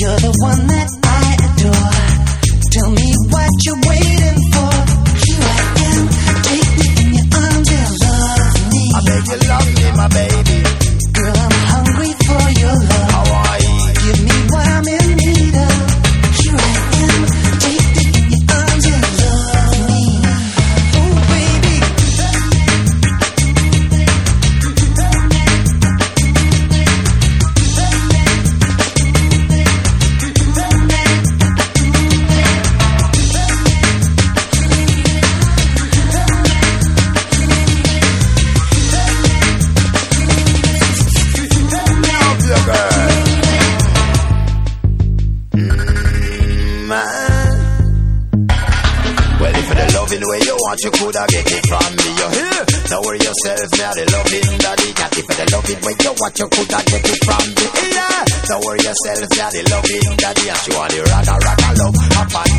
You're the one that I adore. Tell me what you're waiting for. Here I am, take me in your arms and love me. I beg you love me, my baby. Girl, I'm hungry for your love. How are you? Give me what I'm in need of. Here I am, take me in your arms and love me. Oh baby. Well, if the loving way you want, you coulda get it from me. You hear? Don't worry yourself, me the loving daddy cat. If the loving way you want, you coulda get it from me. Yeah. Don't worry yourself, me the loving daddy. And she want the ragga ragga love. Up on